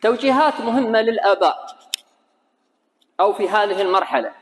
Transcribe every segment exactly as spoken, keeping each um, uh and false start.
توجيهات مهمة للآباء أو في هذه المرحلة.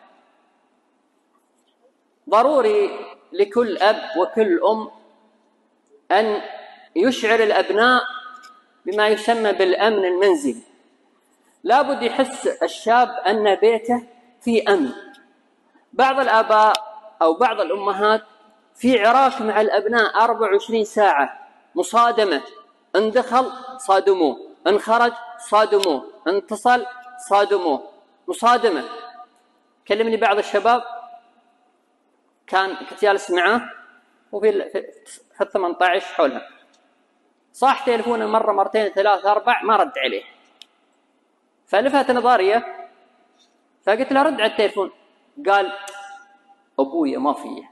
ضروري لكل أب وكل أم أن يشعر الأبناء بما يسمى بالأمن المنزلي. لا بد يحس الشاب أن بيته في أمن. بعض الآباء أو بعض الأمهات في عراك مع الأبناء أربع وعشرين ساعة، مصادمة، إن دخل صادموه، إن خرج صادموه، إن اتصل صادموه، مصادمة. كلمني بعض الشباب كان كنت جالس معاه وفي في الثمانية عشر حولها، صاح تليفونه مرة مرتين ثلاثة أربع ما رد عليه، فلفت نظريه فقلت له رد على التليفون. قال أبويا ما فيه.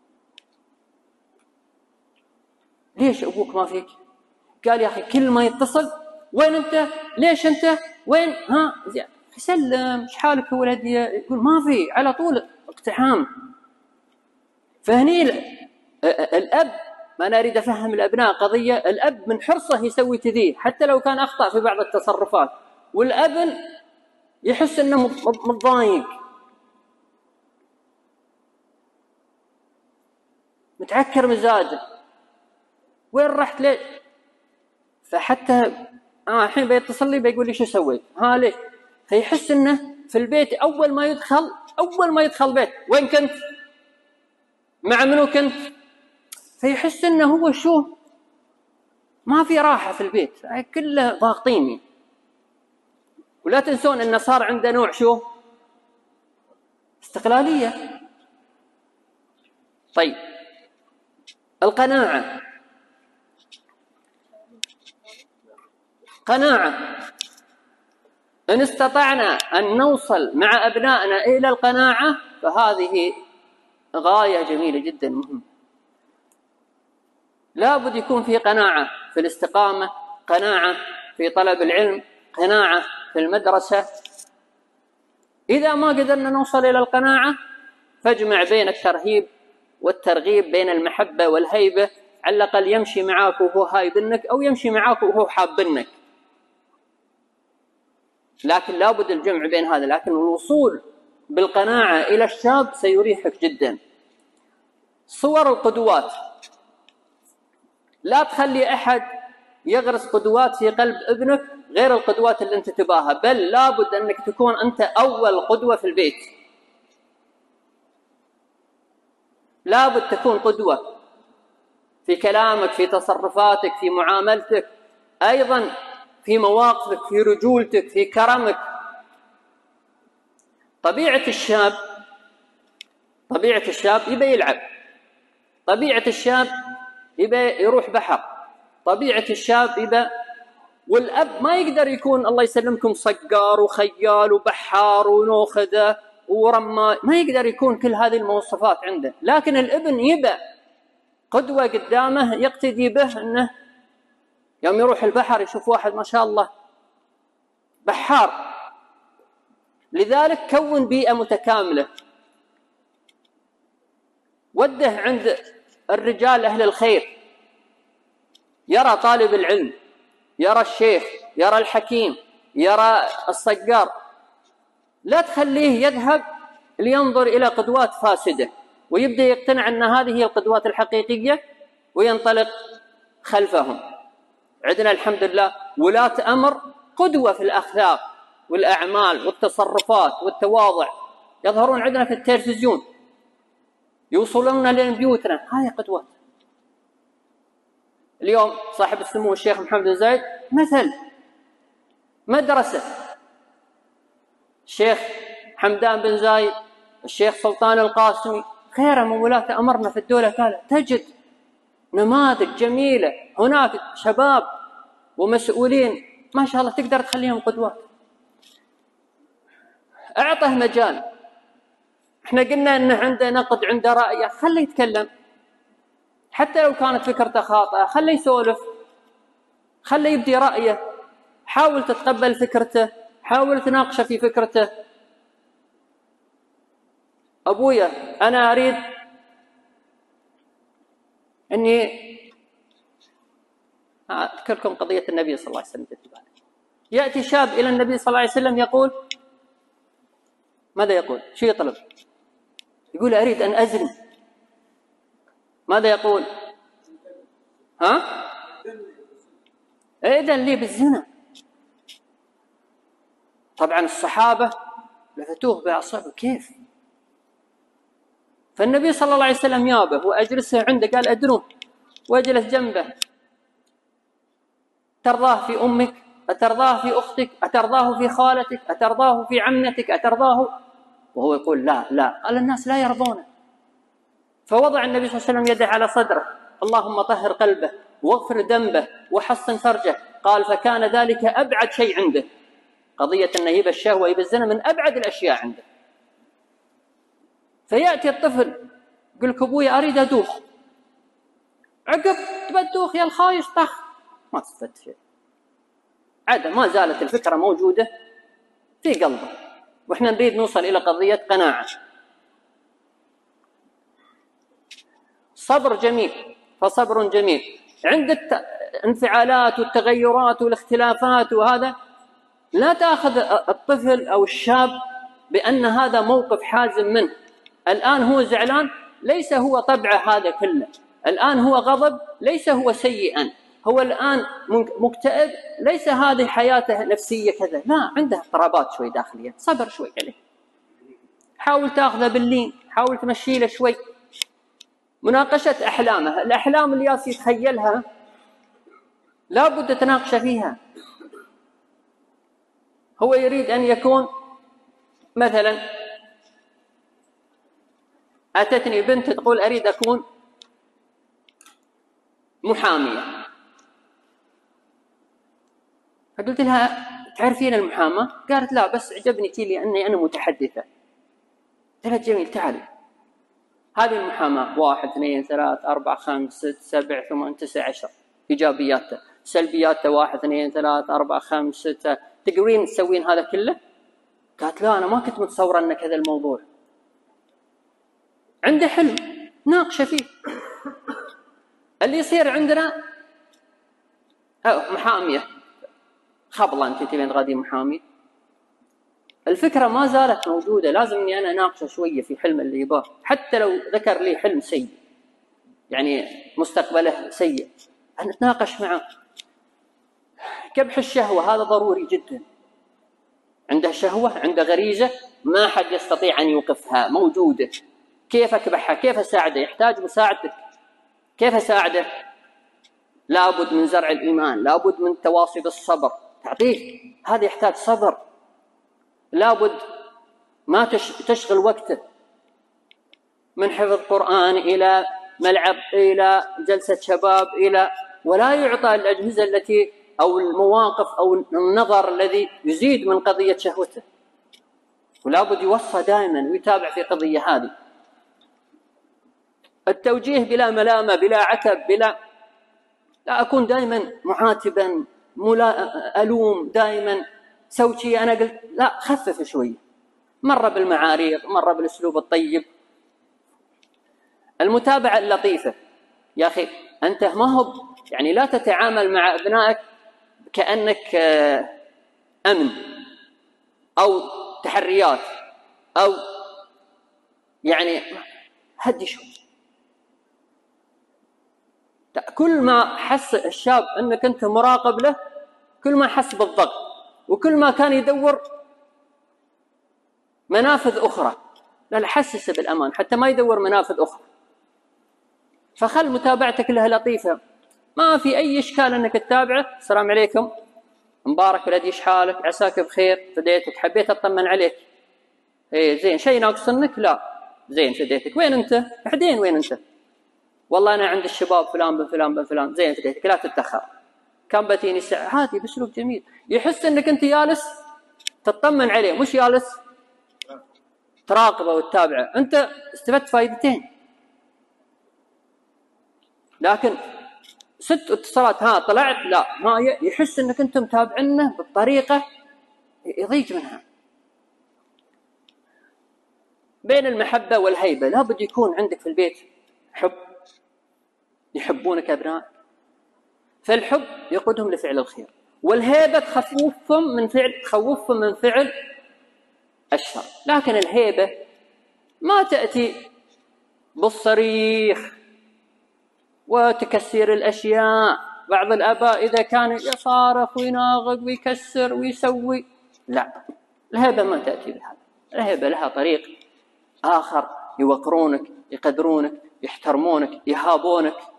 ليش أبوك ما فيك؟ قال يا أخي كل ما يتصل وين أنت؟ ليش أنت؟ وين؟ ها سلم شحالك ولدي؟ يقول ما في، على طول اقتحام. فهني الأب، ما أنا أريد أفهم الأبناء قضية، الأب من حرصه يسوي كذي حتى لو كان أخطأ في بعض التصرفات، والأبن يحس أنه متضايق متعكر مزاجه، وين رحت ليه؟ فحتى آه الحين بيتصل لي بيقول لي شو سويت؟ ها ليه؟ فيحس أنه في البيت أول ما يدخل أول ما يدخل بيت وين كنت؟ مع منو كنت؟ فيحس أنه هو شو ما في راحة في البيت، كله ضاغطيني. ولا تنسون أنه صار عنده نوع شو استقلالية. طيب القناعة، قناعة إن استطعنا أن نوصل مع أبنائنا إلى القناعة فهذه غاية جميلة جدا مهمة. لا بد يكون في قناعة في الاستقامة، قناعة في طلب العلم، قناعة في المدرسة. إذا ما قدرنا نوصل إلى القناعة فاجمع بين الترهيب والترغيب، بين المحبة والهيبة، على الأقل يمشي معاك وهو هايبنك أو يمشي معاك وهو حابنك، لكن لا بد الجمع بين هذا. لكن الوصول بالقناعة إلى الشاب سيريحك جدا. صور القدوات، لا تخلي أحد يغرس قدوات في قلب ابنك غير القدوات اللي أنت تباها، بل لا بد أنك تكون أنت أول قدوة في البيت. لا بد تكون قدوة في كلامك، في تصرفاتك، في معاملتك، أيضا في مواقفك، في رجولتك، في كرمك. طبيعة الشاب طبيعة الشاب يبي يلعب، طبيعة الشاب يبي يروح بحر، طبيعة الشاب يبي، والأب ما يقدر يكون الله يسلمكم صقار وخيال وبحار ونوخذة ورمى، ما يقدر يكون كل هذه المواصفات عنده. لكن الابن يبي قدوة قدامه يقتدي به، أنه يوم يروح البحر يشوف واحد ما شاء الله بحار. لذلك كون بيئة متكاملة، وده عند الرجال أهل الخير، يرى طالب العلم، يرى الشيخ، يرى الحكيم، يرى الصقار. لا تخليه يذهب لينظر إلى قدوات فاسدة ويبدأ يقتنع أن هذه هي القدوات الحقيقية وينطلق خلفهم. عندنا الحمد لله ولاة أمر قدوة في الأخلاق والأعمال والتصرفات والتواضع، يظهرون عندنا في التلفزيون، يوصلون لنا بيوتنا، هاي قدوات. اليوم صاحب السمو الشيخ محمد بن زايد مثل مدرسة، الشيخ حمدان بن زايد، الشيخ سلطان القاسمي، خير من ولاة أمرنا في الدولة كاملة. تجد نماذج جميلة هناك، شباب ومسؤولين ما شاء الله تقدر تخليهم قدوات. أعطه مجال. احنا قلنا أنه عنده نقد، عنده رأي، خليه يتكلم حتى لو كانت فكرته خاطئة، خليه يسولف، خليه يبدي رأيه، حاول تتقبل فكرته، حاول تناقشه في فكرته. أبويا أنا أريد أني أذكركم قضية النبي صلى الله عليه وسلم. يأتي شاب إلى النبي صلى الله عليه وسلم يقول ماذا يقول؟ شو يطلب؟ يقول أريد أن أزني. ماذا يقول؟ ها؟ إذن لي بالزنا. طبعا الصحابة لفتوه بأعصابه كيف؟ فالنبي صلى الله عليه وسلم يابه وأجلسه عنده، قال أدنوه وأجلس جنبه، ترضاه في أمك؟ أترضاه في أختك؟ أترضاه في خالتك؟ أترضاه في عمتك؟ أترضاه؟ وهو يقول لا لا. قال الناس لا يرضونه. فوضع النبي صلى الله عليه وسلم يده على صدره، اللهم طهر قلبه واغفر ذنبه وحصن فرجه. قال فكان ذلك أبعد شيء عنده، قضية أن يهب الشهوة يهب الزنا من أبعد الأشياء عنده. فيأتي الطفل يقول لك أبوي أريد أدوخ، عقب تبى تدوخ يا الخايس طخ، ما استفدت شيء. عادة ما زالت الفكرة موجودة في قلبه، وإحنا نريد نوصل إلى قضية قناعة. صبر جميل، فصبر جميل عند الانفعالات والتغيرات والاختلافات، وهذا لا تأخذ الطفل أو الشاب بأن هذا موقف حازم منه. الآن هو زعلان، ليس هو طبعه هذا كله. الآن هو غضب، ليس هو سيئا. هو الآن مكتئب، ليس هذه حياته نفسية كذا، لا، عنده اضطرابات شوي داخلية. صبر شوي عليه، حاول تأخذه باللين، حاول تمشي له شوي. مناقشة أحلامه، الأحلام اللي ياس يتخيلها لا بد تناقش فيها. هو يريد أن يكون مثلا، أتتني بنت تقول أريد أكون محامية. فقلت لها تعرفين المحاماة؟ قالت لا، بس عجبني تي لأني أنا متحدثة. قلت لها جميل، تعالي هذه المحاماة، واحد اثنين ثلاث أربع خمس ست سبع ثمان تسع عشر، إيجابياته، سلبياته واحد اثنين ثلاث أربع خمس ستة، تقدرين تسوين هذا كله؟ قالت لا، أنا ما كنت متصورة أن كذا الموضوع. عنده حلم ناقشه فيه. اللي يصير عندنا محامية، خبلة أنت تبين تغادي محامية، الفكرة ما زالت موجودة. لازم أني أنا ناقشه شوية في حلم اللي يباه، حتى لو ذكر لي حلم سيء، يعني مستقبله سيء، أنا أتناقش معه. كبح الشهوة هذا ضروري جدا. عنده شهوة، عنده غريزة، ما حد يستطيع أن يوقفها، موجودة. كيف أكبحها؟ كيف أساعده؟ يحتاج مساعدتك. كيف أساعده؟ لابد من زرع الإيمان، لابد من تواصي بالصبر، تعطيه، هذا يحتاج صبر. لابد ما تشغل وقته من حفظ قرآن إلى ملعب إلى جلسة شباب إلى، ولا يعطى الأجهزة التي أو المواقف أو النظر الذي يزيد من قضية شهوته. ولابد يوصى دائما ويتابع في قضية هذه. التوجيه بلا ملامة، بلا عتب، بلا لا أكون دائما معاتبا، ملا ألوم دائما، سوي شيء أنا قلت لا، خفف شوي، مرة بالمعاريض، مرة بالأسلوب الطيب. المتابعة اللطيفة، يا أخي أنت ما هو يعني لا تتعامل مع أبنائك كأنك أمن أو تحريات أو يعني هدي شوي. كل ما حس الشاب أنك أنت مراقب له، كل ما حس بالضغط، وكل ما كان يدور منافذ أخرى. لا، حسسه بالأمان حتى ما يدور منافذ أخرى. فخل متابعتك لها لطيفة، ما في أي إشكال أنك تتابعه. السلام عليكم، مبارك ولدي، إيش حالك؟ عساك بخير، فديتك، حبيت أطمن عليك. إيه زين، شيء ناقصنك؟ لا زين، فديتك. وين أنت؟ بعدين وين أنت؟ والله أنا عند الشباب فلان بن فلان بن فلان. زين، فديتك، لا تتأخر، كم بتيني الساعة؟ عادي، بأسلوب جميل، يحس أنك أنت جالس تطمن عليه، مش جالس تراقبه وتتابعه. أنت استفدت فائدتين. لكن ست اتصالات، ها طلعت، لا، ما يحس أنك أنت متابعنه بالطريقة يضيج منها. بين المحبة والهيبة، لابد يكون عندك في البيت حب، يحبونك أبناء، فالحب يقودهم لفعل الخير، والهيبة تخوفهم من فعل تخوفهم من فعل الشر. لكن الهيبة ما تأتي بالصريخ وتكسير الأشياء. بعض الآباء إذا كان يصارخ ويناغق ويكسر ويسوي، لا، الهيبة ما تأتي بهذا. الهيبة لها طريق آخر، يوقرونك، يقدرونك، يحترمونك، يهابونك.